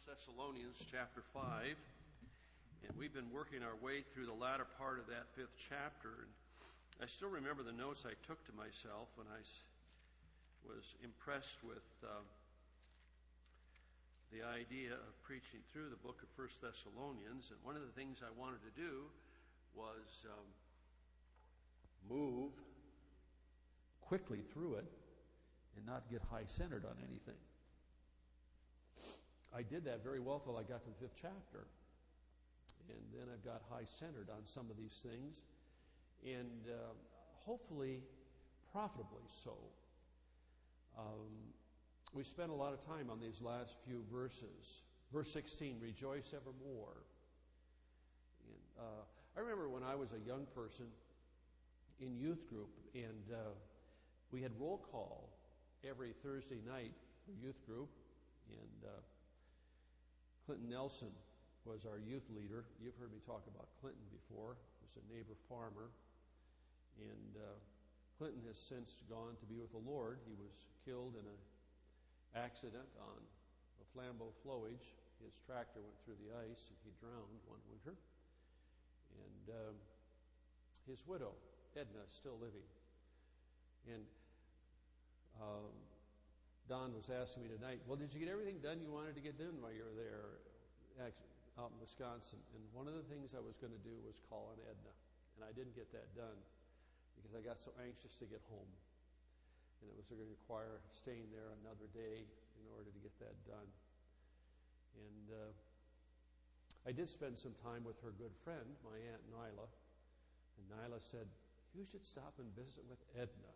Thessalonians chapter 5, and we've been working our way through the latter part of that 5th chapter. And I still remember the notes I took to myself when I was impressed with the idea of preaching through the book of 1 Thessalonians. And one of the things I wanted to do was move quickly through it and not get high-centered on anything. I did that very well till I got to the 5th chapter. And then I've got high-centered on some of these things. And hopefully, profitably so. We spent a lot of time on these last few verses. Verse 16, rejoice evermore. And I remember when I was a young person in youth group, and we had roll call every Thursday night for youth group. And Clinton Nelson was our youth leader. You've heard me talk about Clinton before. He was a neighbor farmer. And Clinton has since gone to be with the Lord. He was killed in an accident on the Flambeau Flowage. His tractor went through the ice and he drowned one winter. And his widow, Edna, is still living. And Don was asking me tonight, well, did you get everything done you wanted to get done while you were there out in Wisconsin? And one of the things I was going to do was call on Edna. And I didn't get that done because I got so anxious to get home. And it was going to require staying there another day in order to get that done. And I did spend some time with her good friend, my Aunt Nyla. And Nyla said, you should stop and visit with Edna.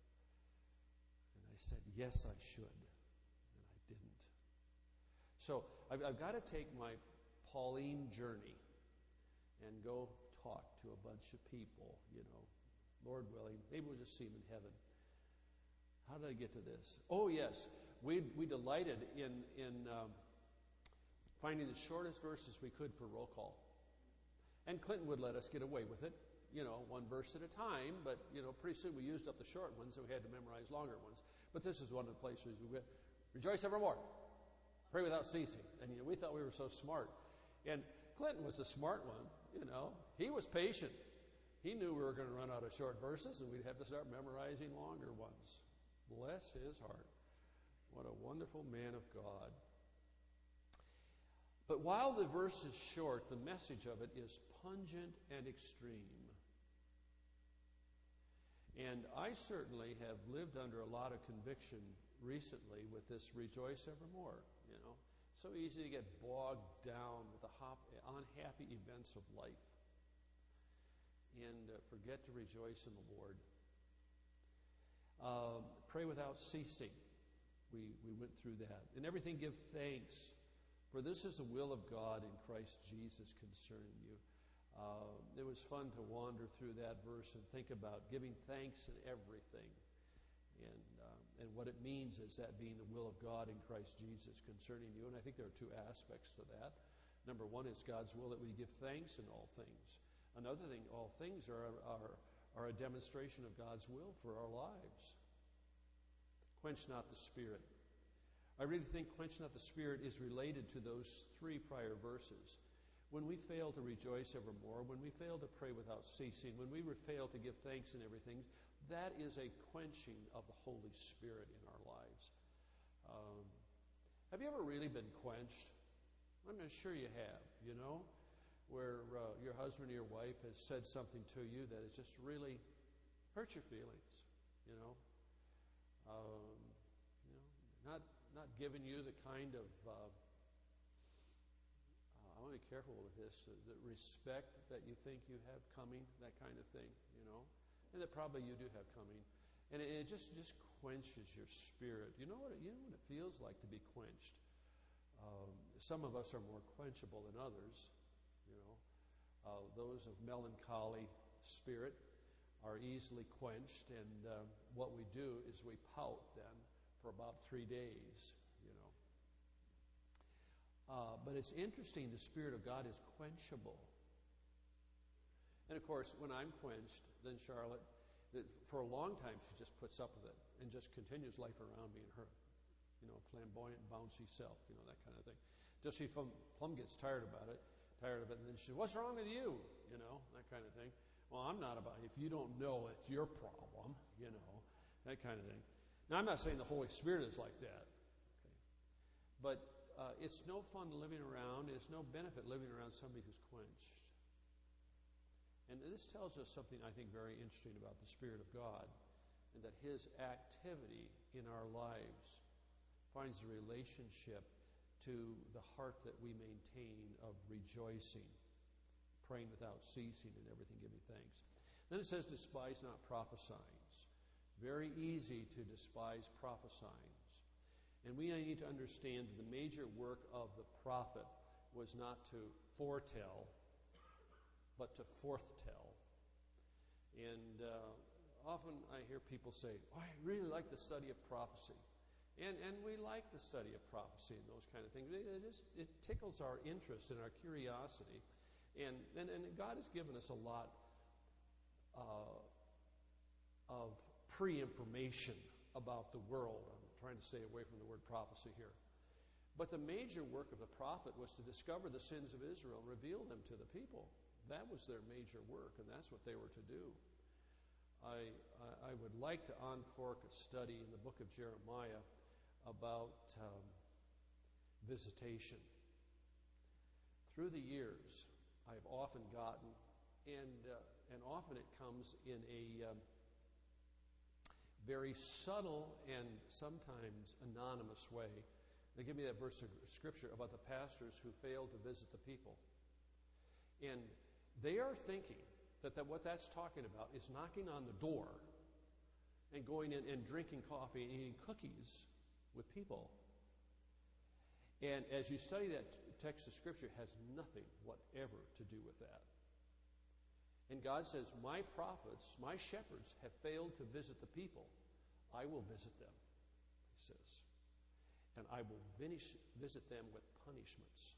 I said, yes, I should. And I didn't. So I've got to take my Pauline journey and go talk to a bunch of people, Lord willing. Maybe we'll just see them in heaven. How did I get to this? Oh, yes. We delighted in finding the shortest verses we could for roll call. And Clinton would let us get away with it. One verse at a time, but, pretty soon we used up the short ones, so we had to memorize longer ones. But this is one of the places we went, rejoice evermore, pray without ceasing. And, we thought we were so smart. And Clinton was the smart one, He was patient. He knew we were going to run out of short verses, and we'd have to start memorizing longer ones. Bless his heart. What a wonderful man of God. But while the verse is short, the message of it is pungent and extreme. And I certainly have lived under a lot of conviction recently with this rejoice evermore, So easy to get bogged down with the unhappy events of life and forget to rejoice in the Lord. Pray without ceasing. We went through that. And everything give thanks, for this is the will of God in Christ Jesus concerning you. It was fun to wander through that verse and think about giving thanks in everything. And what it means is that being the will of God in Christ Jesus concerning you. And I think there are two aspects to that. Number one is God's will that we give thanks in all things. Another thing, all things are a demonstration of God's will for our lives. Quench not the Spirit. I really think quench not the Spirit is related to those 3 prior verses. When we fail to rejoice evermore, when we fail to pray without ceasing, when we fail to give thanks in everything, that is a quenching of the Holy Spirit in our lives. Have you ever really been quenched? I'm sure you have, where your husband or your wife has said something to you that has just really hurt your feelings, not giving you the kind of I want to be careful with this, the respect that you think you have coming, that kind of thing, and that probably you do have coming. And it just quenches your spirit. You know what it feels like to be quenched. Some of us are more quenchable than others, Those of melancholy spirit are easily quenched, and what we do is we pout then for about 3 days, But it's interesting, the Spirit of God is quenchable. And of course, when I'm quenched, then Charlotte, for a long time, she just puts up with it and just continues life around being her, flamboyant, bouncy self, that kind of thing. Till Plum gets tired of it, and then she says, "What's wrong with you?" That kind of thing. Well, I'm not about it. If you don't know, it's your problem, that kind of thing. Now, I'm not saying the Holy Spirit is like that, okay? But it's no fun living around, it's no benefit living around somebody who's quenched. And this tells us something, I think, very interesting about the Spirit of God, and that His activity in our lives finds a relationship to the heart that we maintain of rejoicing, praying without ceasing, and everything giving thanks. Then it says, despise not prophesying. Very easy to despise prophesying. And we need to understand that the major work of the prophet was not to foretell, but to forthtell. And often I hear people say, "Oh, I really like the study of prophecy." And we like the study of prophecy and those kind of things. It tickles our interest and our curiosity. And God has given us a lot of pre-information about the world. I'm trying to stay away from the word prophecy here. But the major work of the prophet was to discover the sins of Israel and reveal them to the people. That was their major work, and that's what they were to do. I would like to uncork a study in the book of Jeremiah about visitation. Through the years, I've often gotten, and often it comes in a very subtle and sometimes anonymous way. They give me that verse of Scripture about the pastors who failed to visit the people. And they are thinking that what that's talking about is knocking on the door and going in and drinking coffee and eating cookies with people. And as you study that text of Scripture, it has nothing whatever to do with that. And God says, my prophets, my shepherds have failed to visit the people. I will visit them, he says. And I will visit them with punishments.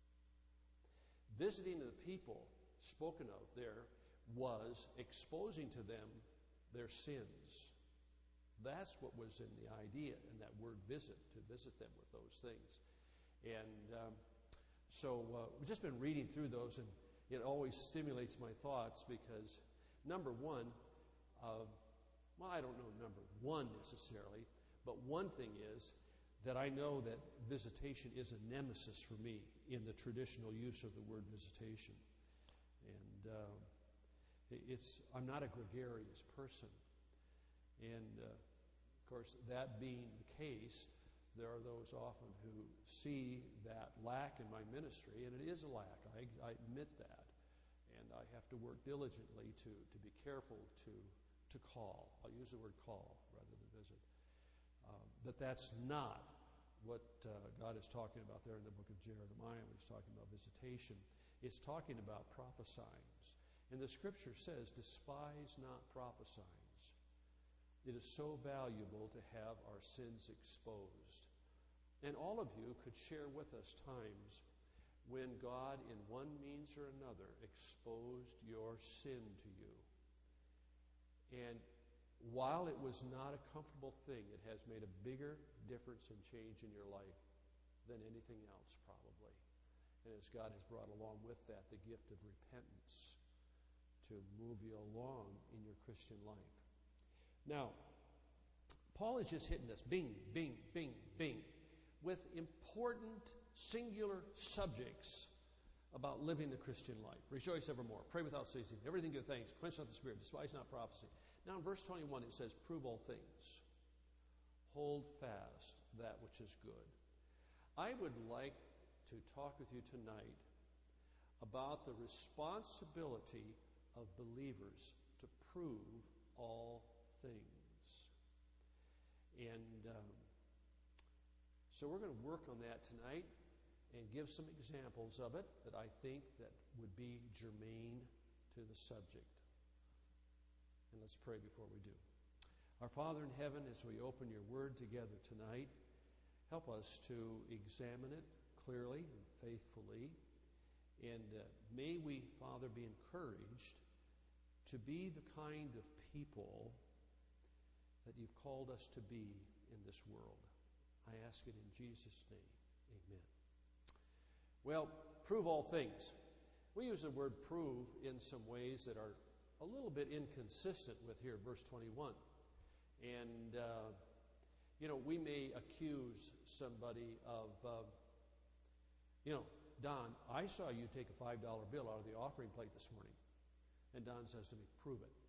Visiting the people spoken of there was exposing to them their sins. That's what was in the idea in that word visit, to visit them with those things. And so we've just been reading through those, and it always stimulates my thoughts because, number one, well, I don't know number one necessarily, but one thing is that I know that visitation is a nemesis for me in the traditional use of the word visitation. And I'm not a gregarious person. And, of course, that being the case, there are those often who see that lack in my ministry, and it is a lack. I admit that. And I have to work diligently to be careful to call. I'll use the word call rather than visit. But that's not what God is talking about there in the book of Jeremiah when he's talking about visitation. It's talking about prophesying. And the Scripture says, despise not prophesying. It is so valuable to have our sins exposed. And all of you could share with us times when God, in one means or another, exposed your sin to you. And while it was not a comfortable thing, it has made a bigger difference and change in your life than anything else, probably. And as God has brought along with that the gift of repentance to move you along in your Christian life. Now, Paul is just hitting this, bing, bing, bing, bing, with important singular subjects about living the Christian life. Rejoice evermore, pray without ceasing, everything give thanks, quench not the spirit, despise not prophecy. Now in verse 21 it says, prove all things, hold fast that which is good. I would like to talk with you tonight about the responsibility of believers to prove all things. And so we're going to work on that tonight and give some examples of it that I think that would be germane to the subject. And let's pray before we do. Our Father in heaven, as we open your word together tonight, help us to examine it clearly and faithfully. And may we, Father, be encouraged to be the kind of people that you've called us to be in this world. I ask it in Jesus' name. Amen. Well, prove all things. We use the word prove in some ways that are a little bit inconsistent with here, verse 21. And, we may accuse somebody of, Don, I saw you take a $5 bill out of the offering plate this morning. And Don says to me, prove it.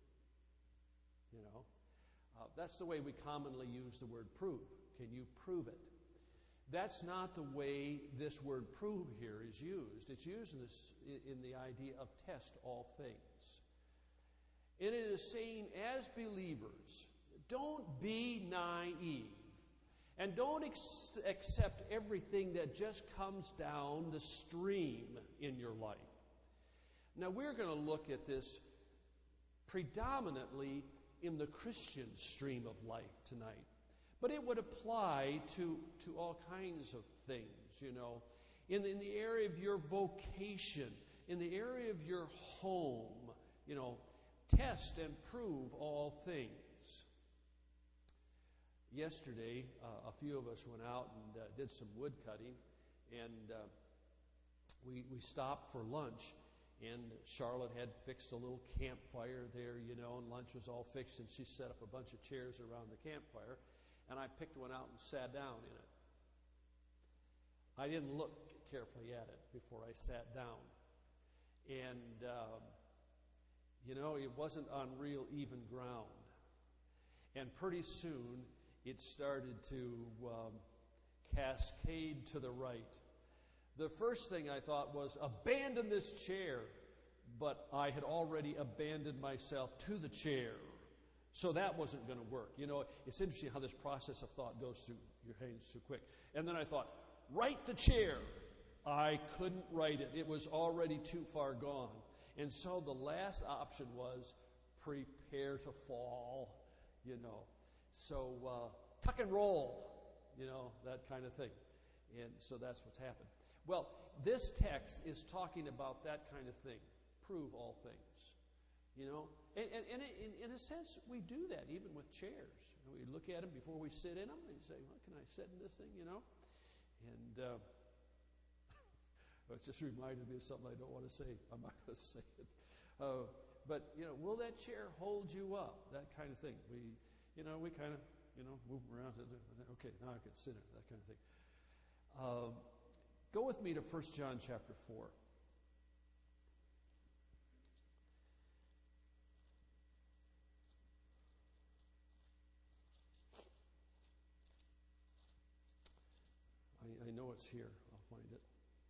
That's the way we commonly use the word prove. Can you prove it? That's not the way this word prove here is used. It's used in the idea of test all things. And it is saying, as believers, don't be naive. And don't accept everything that just comes down the stream in your life. Now, we're going to look at this predominantly in the Christian stream of life tonight. But it would apply to all kinds of things, In the area of your vocation, in the area of your home, test and prove all things. Yesterday, a few of us went out and did some wood cutting, and we stopped for lunch, and Charlotte had fixed a little campfire there, and lunch was all fixed, and she set up a bunch of chairs around the campfire, and I picked one out and sat down in it. I didn't look carefully at it before I sat down, and it wasn't on real even ground, and pretty soon it started to cascade to the right. The first thing I thought was, abandon this chair. But I had already abandoned myself to the chair. So that wasn't going to work. It's interesting how this process of thought goes through your hands so quick. And then I thought, right the chair. I couldn't right it. It was already too far gone. And so the last option was, prepare to fall, So tuck and roll, that kind of thing. And so that's what's happened. Well, this text is talking about that kind of thing. Prove all things, And in a sense, we do that even with chairs. We look at them before we sit in them and say, well, can I sit in this thing, And it just reminded me of something I don't want to say. I'm not going to say it. But, will that chair hold you up? That kind of thing. We kind of, move around. Okay, now I can sit in it, that kind of thing. Go with me to 1 John chapter 4. I know it's here. I'll find it.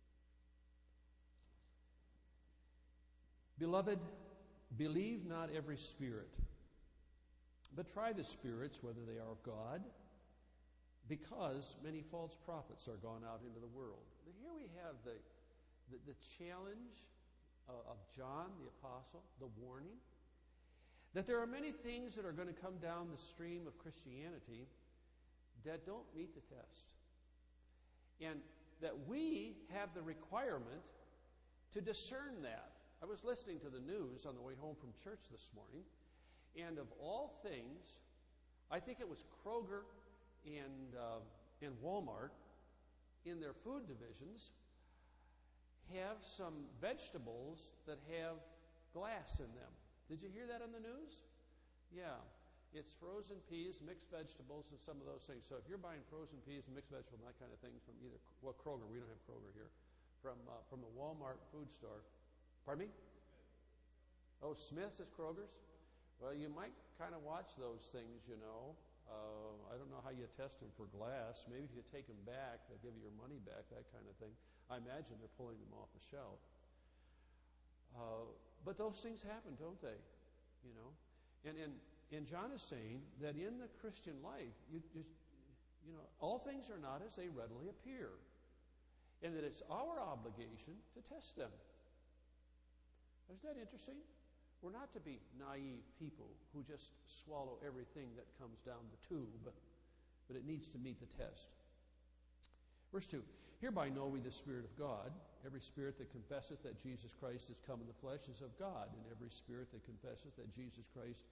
Beloved, believe not every spirit, but try the spirits whether they are of God, because many false prophets are gone out into the world. Now, here we have the challenge of John the Apostle, the warning, that there are many things that are going to come down the stream of Christianity that don't meet the test. And that we have the requirement to discern that. I was listening to the news on the way home from church this morning, and of all things, I think it was Kroger and Walmart in their food divisions have some vegetables that have glass in them. Did you hear that on the news? Yeah. It's frozen peas, mixed vegetables, and some of those things. So if you're buying frozen peas and mixed vegetables and that kind of thing from Kroger, we don't have Kroger here, from the Walmart food store. Pardon me? Oh, Smith's is Kroger's? Well, you might kind of watch those things, I don't know how you test them for glass. Maybe if you take them back, they'll give you your money back, that kind of thing. I imagine they're pulling them off the shelf. But those things happen, don't they? And John is saying that in the Christian life, all things are not as they readily appear, and that it's our obligation to test them. Isn't that interesting? We're not to be naive people who just swallow everything that comes down the tube, but it needs to meet the test. Verse 2, hereby know we the Spirit of God. Every spirit that confesseth that Jesus Christ is come in the flesh is of God, and every spirit that confesseth that Jesus Christ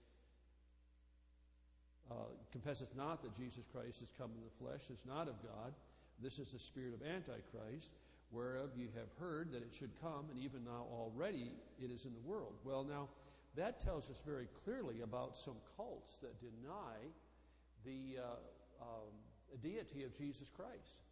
confesseth not that Jesus Christ is come in the flesh is not of God. This is the spirit of Antichrist, whereof you have heard that it should come, and even now already it is in the world. Well, now, that tells us very clearly about some cults that deny the deity of Jesus Christ.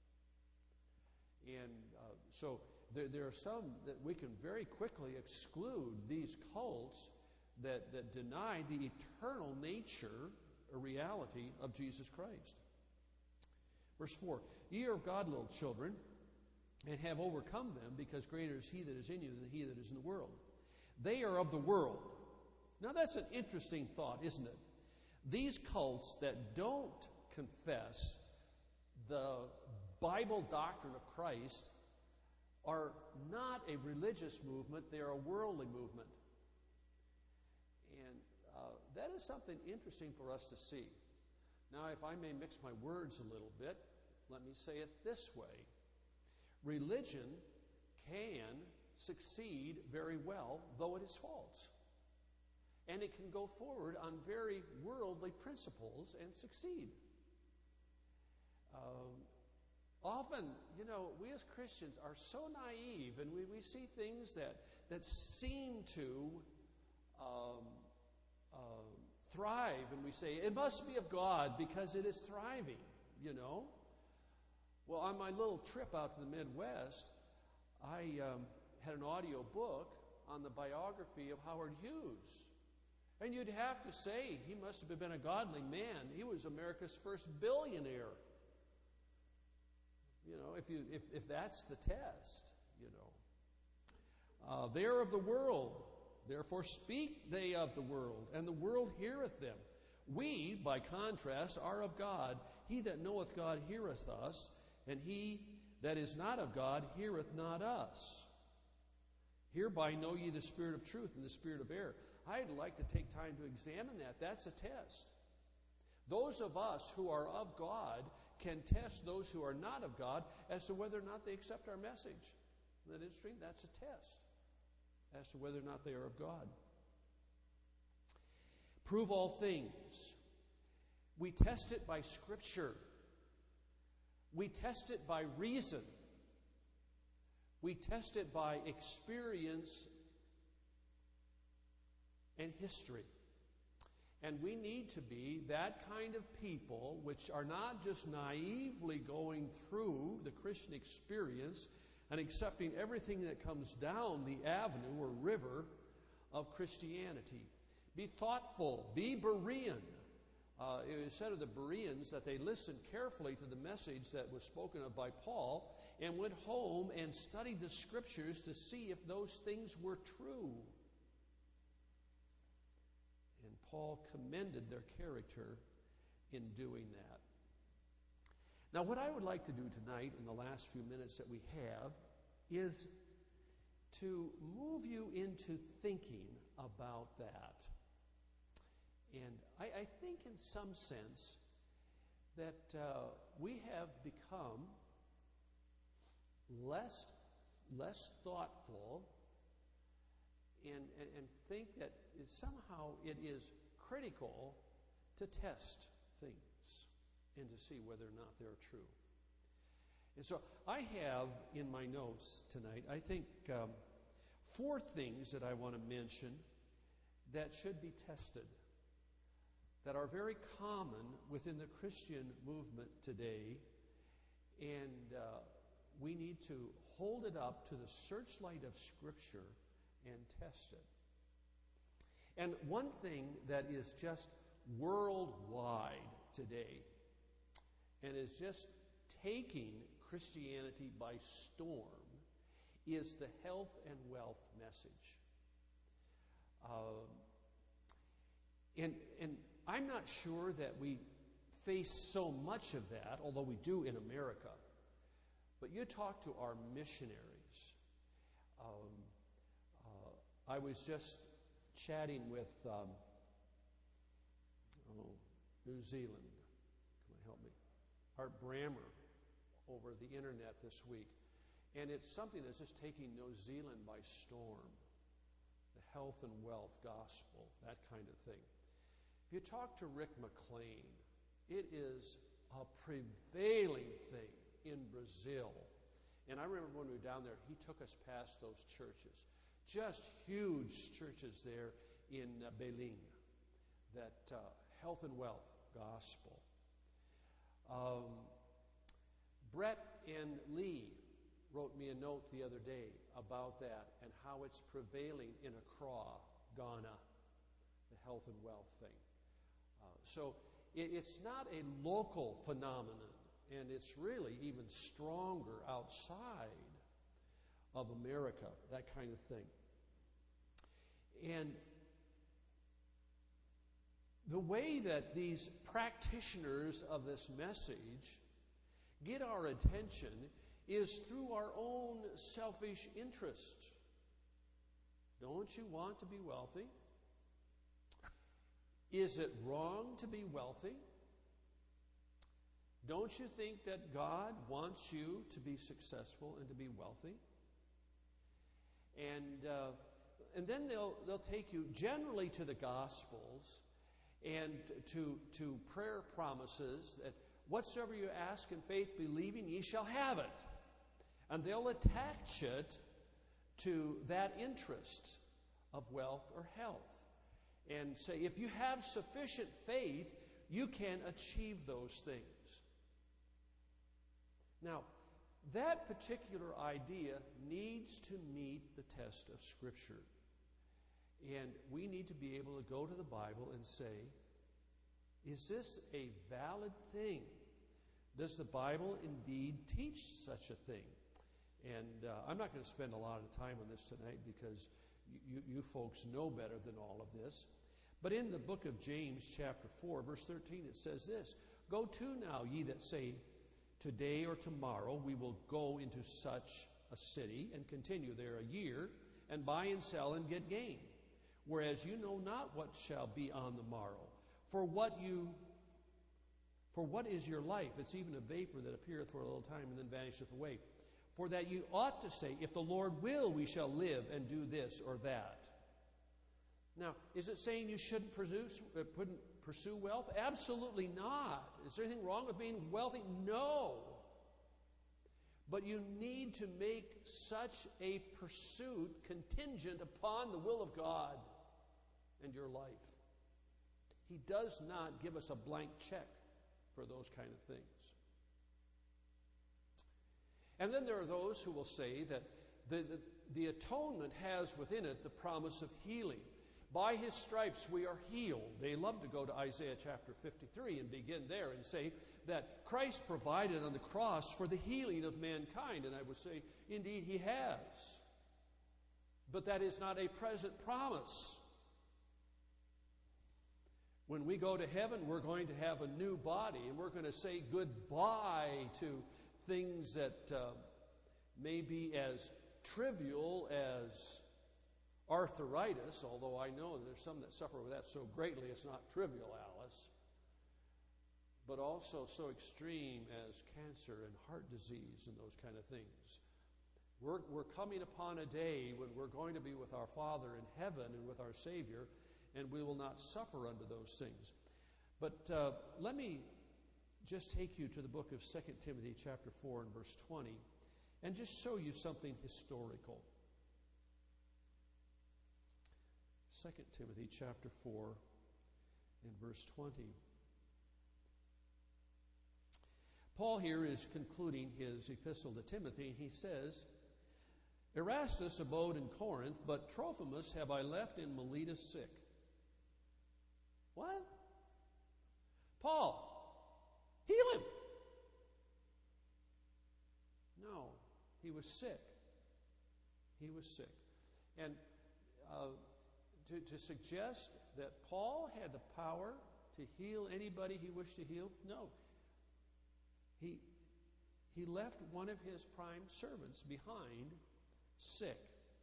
And so there are some that we can very quickly exclude, these cults that deny the eternal nature or reality of Jesus Christ. Verse 4, ye are of God, little children, and have overcome them, because greater is he that is in you than he that is in the world. They are of the world. Now that's an interesting thought, isn't it? These cults that don't confess the Bible doctrine of Christ are not a religious movement, they are a worldly movement. And that is something interesting for us to see. Now, if I may mix my words a little bit, let me say it this way. Religion can succeed very well, though it is false. And it can go forward on very worldly principles and succeed. Often, we as Christians are so naive, and we see things that seem to thrive, and we say, it must be of God because it is thriving, Well, on my little trip out to the Midwest, I had an audio book on the biography of Howard Hughes. And you'd have to say he must have been a godly man. He was America's first billionaire. If that's the test, They are of the world, therefore speak they of the world, and the world heareth them. We, by contrast, are of God. He that knoweth God heareth us, and he that is not of God heareth not us. Hereby know ye the spirit of truth and the spirit of error. I'd like to take time to examine that. That's a test. Those of us who are of God can test those who are not of God as to whether or not they accept our message. Isn't that interesting? That's a test as to whether or not they are of God. Prove all things. We test it by Scripture. We test it by reason. We test it by experience and history. And we need to be that kind of people which are not just naively going through the Christian experience and accepting everything that comes down the avenue or river of Christianity. Be thoughtful. Be Berean. It was said of the Bereans that they listened carefully to the message that was spoken of by Paul and went home and studied the Scriptures to see if those things were true. And Paul commended their character in doing that. Now, what I would like to do tonight in the last few minutes that we have is to move you into thinking about that. And I think in some sense that we have become less thoughtful and think that somehow it is critical to test things and to see whether or not they're true. And so I have in my notes tonight, I think, 4 things that I want to mention that should be tested, that are very common within the Christian movement today, and we need to hold it up to the searchlight of Scripture and test it. And one thing that is just worldwide today and is just taking Christianity by storm is the health and wealth message. And I'm not sure that we face so much of that, although we do in America. But you talk to our missionaries. I was just chatting with New Zealand. Can I help me? Art Brammer over the internet this week. And it's something that's just taking New Zealand by storm. The health and wealth gospel, that kind of thing. If you talk to Rick McLean, it is a prevailing thing in Brazil And I remember when we were down there, he took us past those churches. Just huge churches there in Beijing. That health and wealth gospel. Brett and Lee wrote me a note the other day about that and how it's prevailing in Accra, Ghana, the health and wealth thing. So it's not a local phenomenon, and it's really even stronger outside of America, that kind of thing. And the way that these practitioners of this message get our attention is through our own selfish interest. Don't you want to be wealthy? Is it wrong to be wealthy? Don't you think that God wants you to be successful and to be wealthy? And then they'll take you generally to the Gospels and to prayer promises that whatsoever you ask in faith, believing, ye shall have it. And they'll attach it to that interest of wealth or health. And say, if you have sufficient faith, you can achieve those things. Now, that particular idea needs to meet the test of Scripture. And we need to be able to go to the Bible and say, is this a valid thing? Does the Bible indeed teach such a thing? And I'm not going to spend a lot of time on this tonight because you folks know better than all of this. But in the book of James, chapter 4, verse 13, it says this, Go to now, ye that say, today or tomorrow we will go into such a city and continue there a year, and buy and sell and get gain. Whereas you know not what shall be on the morrow. For what is your life? It's even a vapor that appeareth for a little time and then vanisheth away. For that you ought to say, if the Lord will, we shall live and do this or that. Now, is it saying you shouldn't pursue wealth? Absolutely not. Is there anything wrong with being wealthy? No. But you need to make such a pursuit contingent upon the will of God and your life. He does not give us a blank check for those kind of things. And then there are those who will say that the atonement has within it the promise of healing. By His stripes we are healed. They love to go to Isaiah chapter 53 and begin there and say that Christ provided on the cross for the healing of mankind. And I would say, indeed, He has. But that is not a present promise. When we go to heaven, we're going to have a new body, and we're going to say goodbye to things that may be as trivial as arthritis, although I know there's some that suffer with that so greatly it's not trivial, Alice, but also so extreme as cancer and heart disease and those kind of things. We're coming upon a day when we're going to be with our Father in heaven and with our Savior, and we will not suffer under those things. But let me just take you to the book of 2 Timothy chapter 4 and verse 20 and just show you something historical. 2 Timothy chapter 4 and verse 20. Paul here is concluding his epistle to Timothy. He says, Erastus abode in Corinth, but Trophimus have I left in Miletus sick. What? Paul, heal him. No, he was sick. He was sick. And to suggest that Paul had the power to heal anybody he wished to heal, no. He left one of his prime servants behind sick.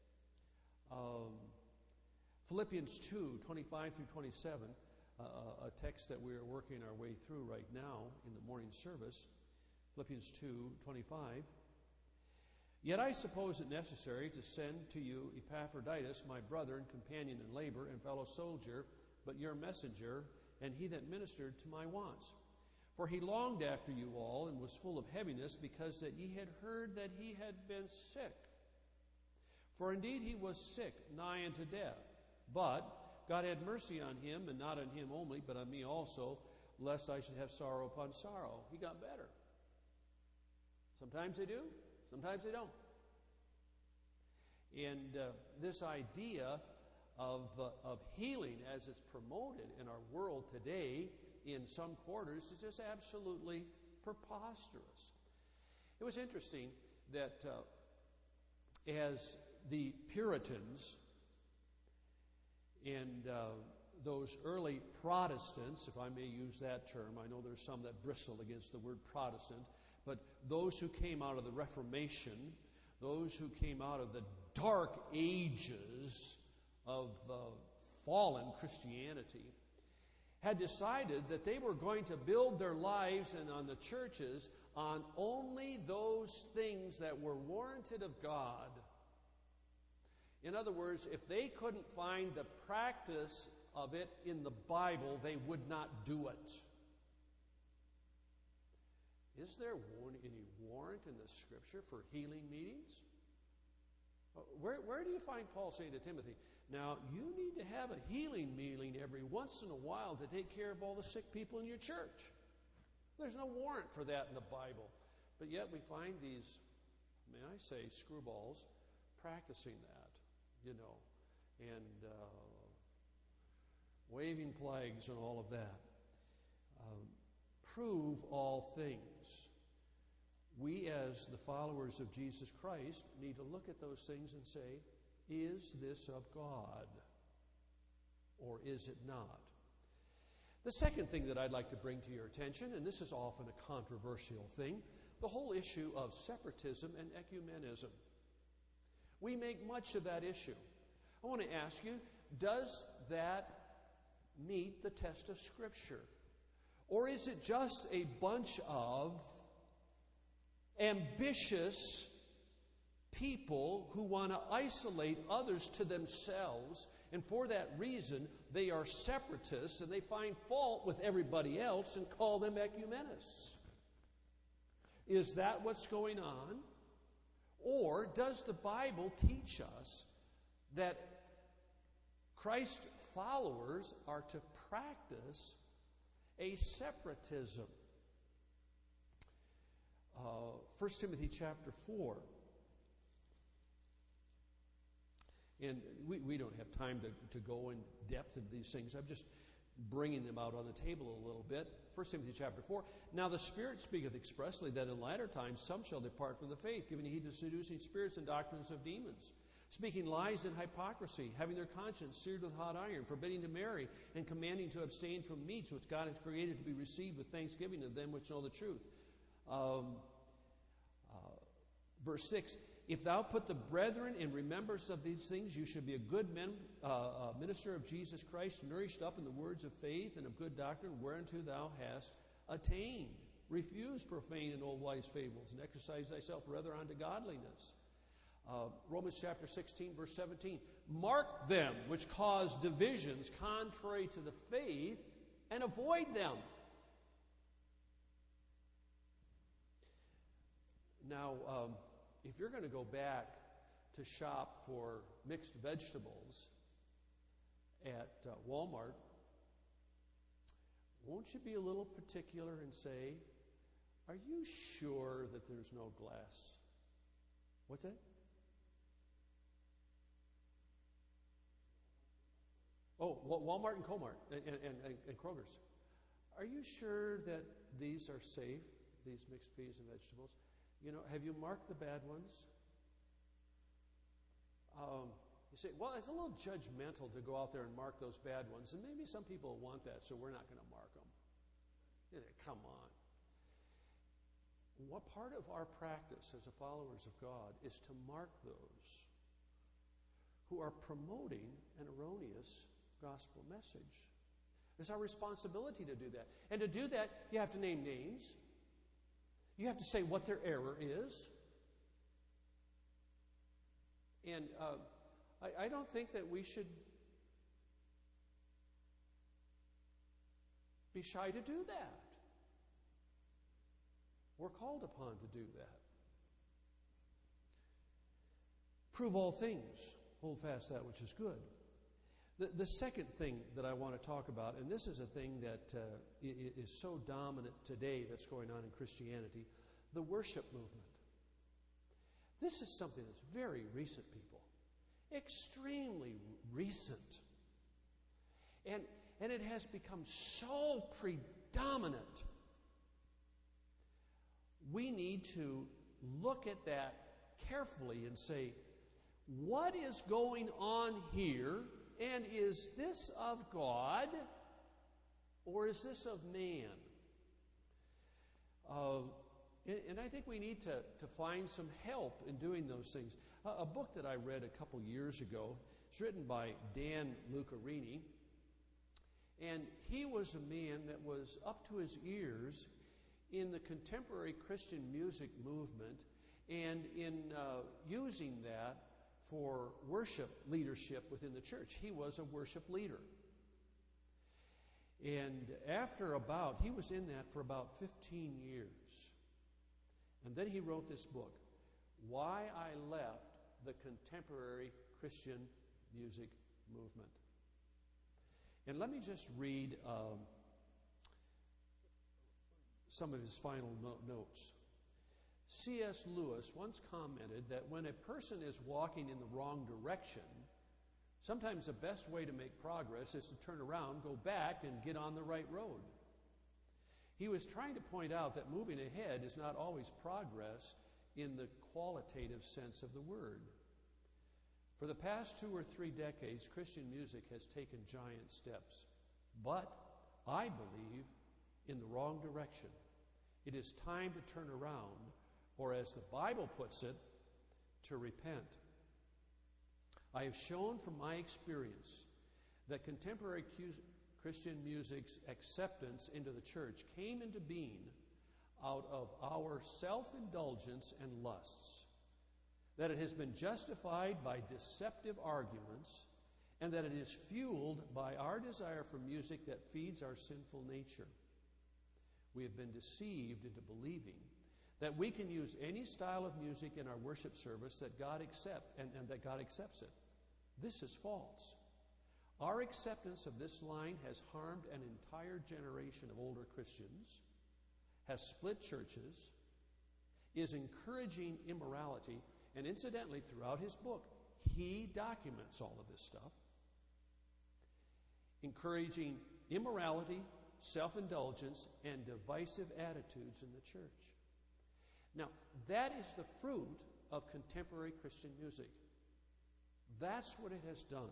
Philippians 2, 25 through 27, a text that we are working our way through right now in the morning service. Philippians 2, 25. Yet I suppose it necessary to send to you Epaphroditus, my brother and companion in labor and fellow soldier, but your messenger, and he that ministered to my wants. For he longed after you all, and was full of heaviness, because that ye had heard that he had been sick. For indeed he was sick, nigh unto death. But God had mercy on him, and not on him only, but on me also, lest I should have sorrow upon sorrow. He got better. Sometimes they do, sometimes they don't. And this idea of healing, as it's promoted in our world today, in some quarters, is just absolutely preposterous. It was interesting that as the Puritans and those early Protestants, if I may use that term, I know there's some that bristle against the word Protestant, but those who came out of the Reformation, those who came out of the dark ages of fallen Christianity, had decided that they were going to build their lives and on the churches on only those things that were warranted of God. In other words, if they couldn't find the practice of it in the Bible, they would not do it. Is there any warrant in the Scripture for healing meetings? Where do you find Paul saying to Timothy, now you need to have a healing meeting every once in a while to take care of all the sick people in your church? There's no warrant for that in the Bible. But yet we find these, may I say, screwballs practicing that, and waving flags and all of that. Prove all things. We, as the followers of Jesus Christ, need to look at those things and say, is this of God, or is it not? The second thing that I'd like to bring to your attention, and this is often a controversial thing, the whole issue of separatism and ecumenism. We make much of that issue. I want to ask you, does that meet the test of Scripture? Or is it just a bunch of ambitious people who want to isolate others to themselves, and for that reason they are separatists and they find fault with everybody else and call them ecumenists? Is that what's going on? Or does the Bible teach us that Christ's followers are to practice a separatism? 1 Timothy chapter 4. And we don't have time to go in depth into these things. I'm just bringing them out on the table a little bit. 1 Timothy chapter 4. Now the Spirit speaketh expressly that in latter times some shall depart from the faith, giving heed to seducing spirits and doctrines of demons, speaking lies and hypocrisy, having their conscience seared with hot iron, forbidding to marry, and commanding to abstain from meats which God hath created to be received with thanksgiving of them which know the truth. Verse 6, if thou put the brethren in remembrance of these things, you should be a good minister of Jesus Christ, nourished up in the words of faith and of good doctrine, whereunto thou hast attained. Refuse profane and old wise fables, and exercise thyself rather unto godliness. Romans chapter 16, verse 17. Mark them which cause divisions contrary to the faith, and avoid them. Now, if you're going to go back to shop for mixed vegetables at Walmart, won't you be a little particular and say, are you sure that there's no glass? What's that? Oh, Walmart and Comart and Kroger's. Are you sure that these are safe, these mixed peas and vegetables? Have you marked the bad ones? You say, well, it's a little judgmental to go out there and mark those bad ones, and maybe some people want that, so we're not going to mark them. Come on. What part of our practice as followers of God is to mark those who are promoting an erroneous gospel message? It's our responsibility to do that. And to do that, you have to name names. You have to say what their error is. And I don't think that we should be shy to do that. We're called upon to do that. Prove all things, hold fast that which is good. The second thing that I want to talk about, and this is a thing that is so dominant today that's going on in Christianity, the worship movement. This is something that's very recent, people. Extremely recent. And it has become so predominant. We need to look at that carefully and say, what is going on here? And is this of God or is this of man? And I think we need to find some help in doing those things. A book that I read a couple years ago, it's written by Dan Lucarini, and he was a man that was up to his ears in the contemporary Christian music movement and in using that for worship leadership within the church. He was a worship leader. And he was in that for about 15 years. And then he wrote this book, Why I Left the Contemporary Christian Music Movement. And let me just read some of his final notes. C.S. Lewis once commented that when a person is walking in the wrong direction, sometimes the best way to make progress is to turn around, go back, and get on the right road. He was trying to point out that moving ahead is not always progress in the qualitative sense of the word. For the past 2 or 3 decades, Christian music has taken giant steps, but I believe in the wrong direction. It is time to turn around, or as the Bible puts it, to repent. I have shown from my experience that contemporary Christian music's acceptance into the church came into being out of our self-indulgence and lusts, that it has been justified by deceptive arguments, and that it is fueled by our desire for music that feeds our sinful nature. We have been deceived into believing that we can use any style of music in our worship service that God accepts, and that God accepts it. This is false. Our acceptance of this line has harmed an entire generation of older Christians, has split churches, is encouraging immorality, and incidentally, throughout his book, he documents all of this stuff. Encouraging immorality, self-indulgence, and divisive attitudes in the church. Now, that is the fruit of contemporary Christian music. That's what it has done.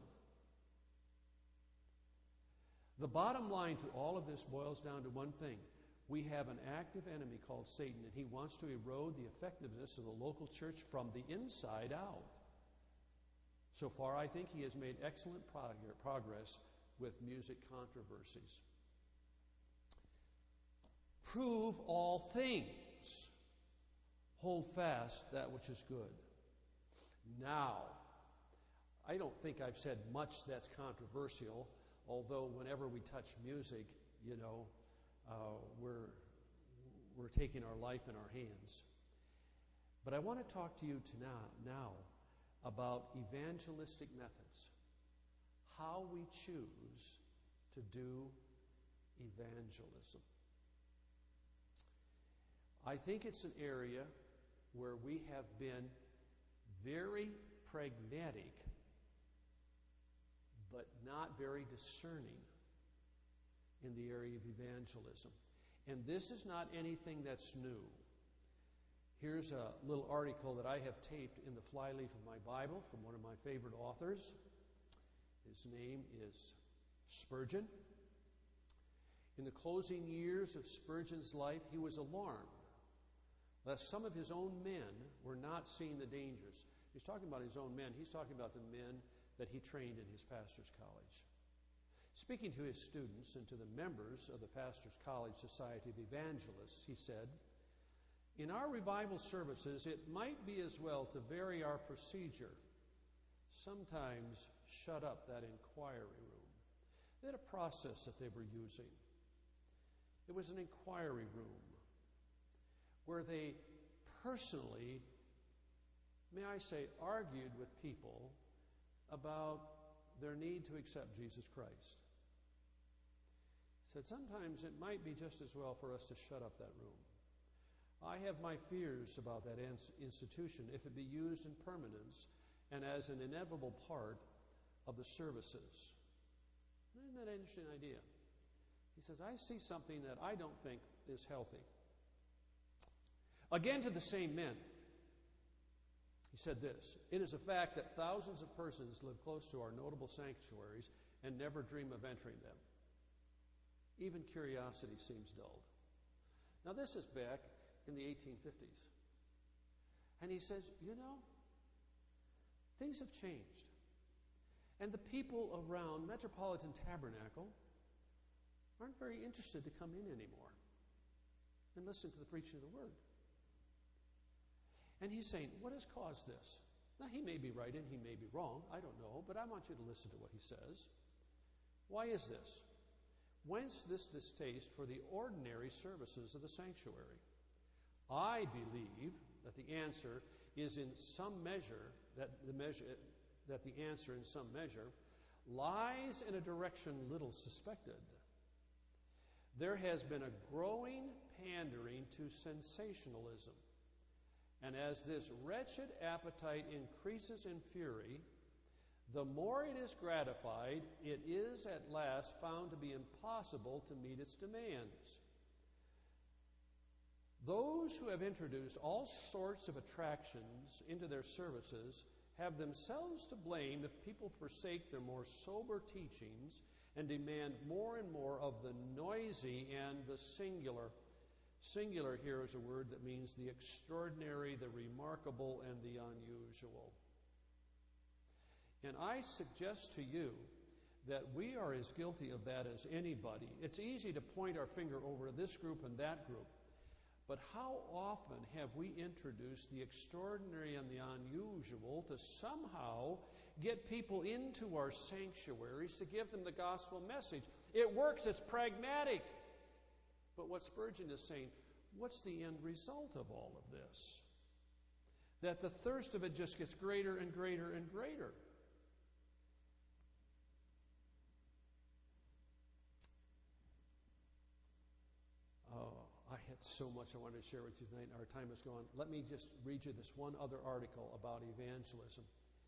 The bottom line to all of this boils down to one thing. We have an active enemy called Satan, and he wants to erode the effectiveness of the local church from the inside out. So far, I think he has made excellent progress with music controversies. Prove all things. Hold fast that which is good. Now, I don't think I've said much that's controversial, although whenever we touch music, we're taking our life in our hands. But I want to talk to you now about evangelistic methods, how we choose to do evangelism. I think it's an area where we have been very pragmatic, but not very discerning in the area of evangelism. And this is not anything that's new. Here's a little article that I have taped in the flyleaf of my Bible from one of my favorite authors. His name is Spurgeon. In the closing years of Spurgeon's life, he was alarmed lest some of his own men were not seeing the dangers. He's talking about his own men. He's talking about the men that he trained in his pastor's college. Speaking to his students and to the members of the Pastor's College Society of Evangelists, he said, "In our revival services, it might be as well to vary our procedure. Sometimes shut up that inquiry room." They had a process that they were using. It was an inquiry room. where they personally, may I say, argued with people about their need to accept Jesus Christ. He said, sometimes it might be just as well for us to shut up that room. I have my fears about that institution if it be used in permanence and as an inevitable part of the services. Isn't that an interesting idea? He says, I see something that I don't think is healthy. Again, to the same men, he said this, it is a fact that thousands of persons live close to our notable sanctuaries and never dream of entering them. Even curiosity seems dulled. Now, this is back in the 1850s. And he says, things have changed. And the people around Metropolitan Tabernacle aren't very interested to come in anymore and listen to the preaching of the Word. And he's saying, what has caused this? Now, he may be right and he may be wrong. I don't know, but I want you to listen to what he says. Why is this? Whence this distaste for the ordinary services of the sanctuary? I believe that the answer is in some measure, that the answer in some measure lies in a direction little suspected. There has been a growing pandering to sensationalism. And as this wretched appetite increases in fury, the more it is gratified, it is at last found to be impossible to meet its demands. Those who have introduced all sorts of attractions into their services have themselves to blame if people forsake their more sober teachings and demand more and more of the noisy and the singular. Singular here is a word that means the extraordinary, the remarkable, and the unusual. And I suggest to you that we are as guilty of that as anybody. It's easy to point our finger over this group and that group. But how often have we introduced the extraordinary and the unusual to somehow get people into our sanctuaries to give them the gospel message? It works, it's pragmatic. But what Spurgeon is saying, what's the end result of all of this? That the thirst of it just gets greater and greater and greater. I had so much I wanted to share with you tonight. Our time is gone. Let me just read you this one other article about evangelism.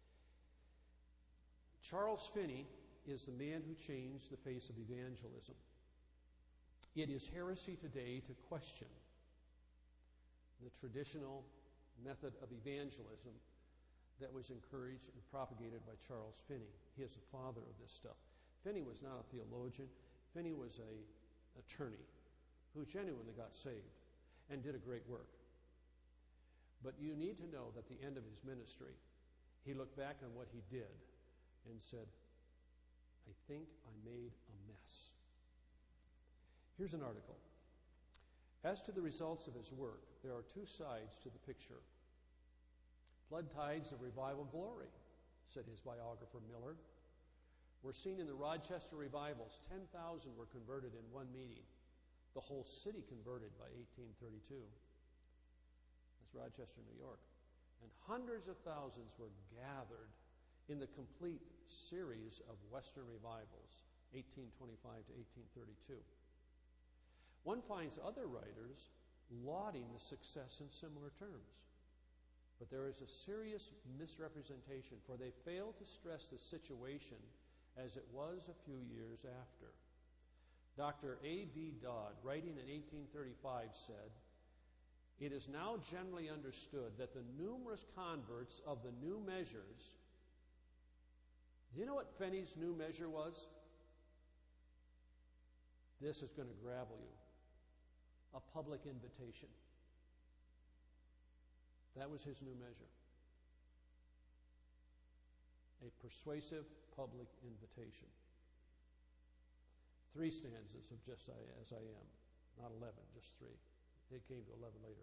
Charles Finney is the man who changed the face of evangelism. It is heresy today to question the traditional method of evangelism that was encouraged and propagated by Charles Finney. He is the father of this stuff. Finney was not a theologian. Finney was an attorney who genuinely got saved and did a great work. But you need to know that at the end of his ministry, he looked back on what he did and said, I think I made a mess. Here's an article. As to the results of his work, there are two sides to the picture. Flood tides of revival glory, said his biographer Miller, were seen in the Rochester revivals. 10,000 were converted in one meeting. The whole city converted by 1832. That's Rochester, New York. And hundreds of thousands were gathered in the complete series of Western revivals, 1825 to 1832. One finds other writers lauding the success in similar terms. But there is a serious misrepresentation, for they fail to stress the situation as it was a few years after. Dr. A.B. Dodd, writing in 1835, said, it is now generally understood that the numerous converts of the new measures. Do you know what Finney's new measure was? This is going to gravel you. A public invitation. That was his new measure. A persuasive public invitation. 3 stanzas of Just As I Am. Not 11, just 3. It came to 11 later.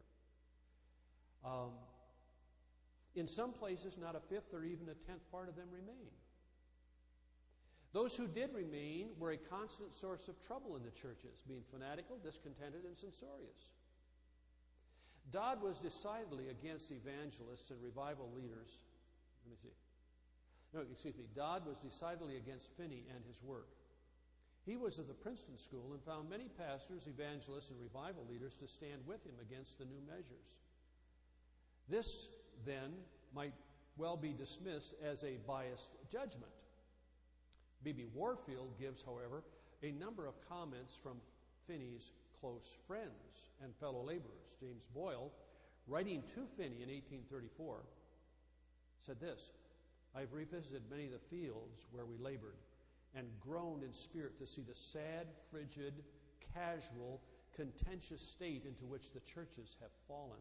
In some places, not a fifth or even a 10th part of them remain. Those who did remain were a constant source of trouble in the churches, being fanatical, discontented, and censorious. Dodd was decidedly against evangelists and revival leaders. Let me see. No, excuse me. Dodd was decidedly against Finney and his work. He was of the Princeton School and found many pastors, evangelists, and revival leaders to stand with him against the new measures. This, then, might well be dismissed as a biased judgment. B.B. Warfield gives, however, a number of comments from Finney's close friends and fellow laborers. James Boyle, writing to Finney in 1834, said this: "I've revisited many of the fields where we labored and groaned in spirit to see the sad, frigid, casual, contentious state into which the churches have fallen."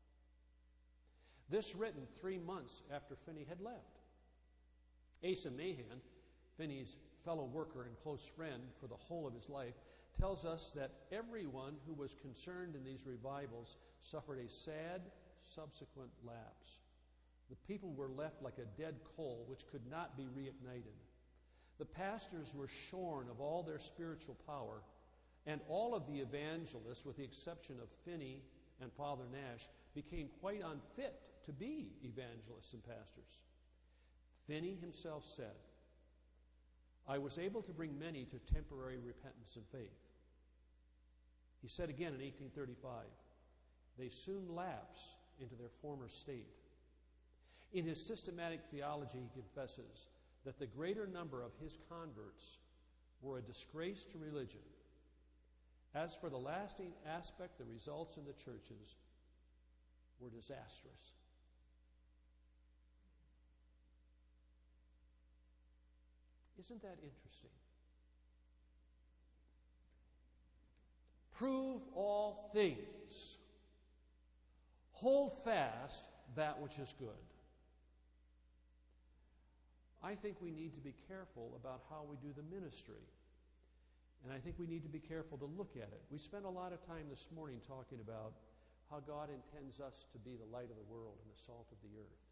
This written 3 months after Finney had left. Asa Mahan, Finney's fellow worker and close friend for the whole of his life, tells us that everyone who was concerned in these revivals suffered a sad subsequent lapse. The people were left like a dead coal which could not be reignited. The pastors were shorn of all their spiritual power, and all of the evangelists, with the exception of Finney and Father Nash, became quite unfit to be evangelists and pastors. Finney himself said, "I was able to bring many to temporary repentance and faith." He said again in 1835, "They soon lapse into their former state." In his systematic theology, he confesses that the greater number of his converts were a disgrace to religion. As for the lasting aspect, the results in the churches were disastrous. Isn't that interesting? Prove all things. Hold fast that which is good. I think we need to be careful about how we do the ministry. And I think we need to be careful to look at it. We spent a lot of time this morning talking about how God intends us to be the light of the world and the salt of the earth.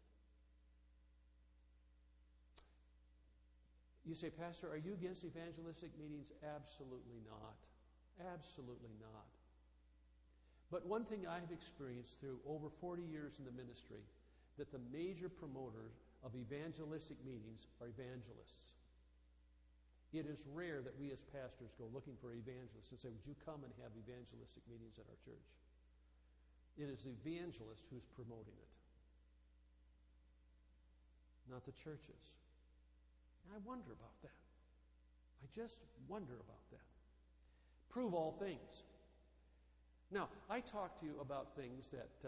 You say, "Pastor, are you against evangelistic meetings?" Absolutely not. Absolutely not. But one thing I have experienced through over 40 years in the ministry, that the major promoters of evangelistic meetings are evangelists. It is rare that we as pastors go looking for evangelists and say, "Would you come and have evangelistic meetings at our church?" It is the evangelist who's promoting it, not the churches. And I wonder about that. I just wonder about that. Prove all things. Now, I talk to you about things that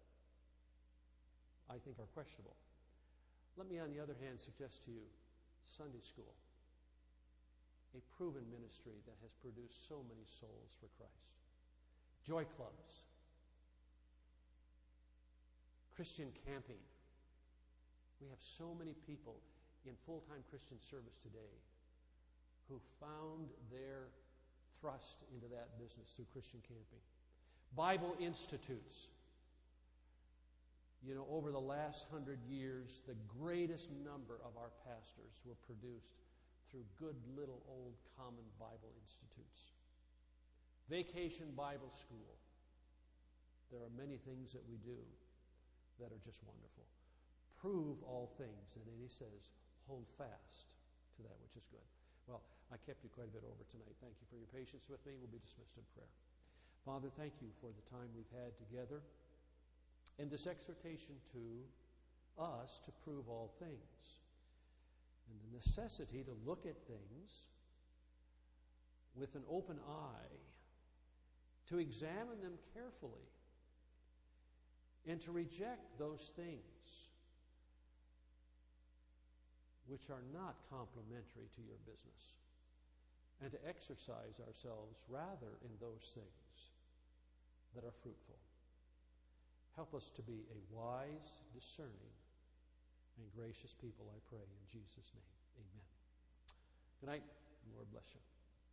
I think are questionable. Let me, on the other hand, suggest to you Sunday school, a proven ministry that has produced so many souls for Christ. Joy clubs, Christian camping. We have so many people in full-time Christian service today who found their thrust into that business through Christian camping. Bible institutes. You know, over the last 100 years, the greatest number of our pastors were produced through good little old common Bible institutes. Vacation Bible school. There are many things that we do that are just wonderful. Prove all things. And then he says, hold fast to that which is good. Well, I kept you quite a bit over tonight. Thank you for your patience with me. We'll be dismissed in prayer. Father, thank you for the time we've had together and this exhortation to us to prove all things and the necessity to look at things with an open eye, to examine them carefully, and to reject those things which are not complementary to your business, and to exercise ourselves rather in those things that are fruitful. Help us to be a wise, discerning, and gracious people, I pray, in Jesus' name. Amen. Good night, and Lord bless you.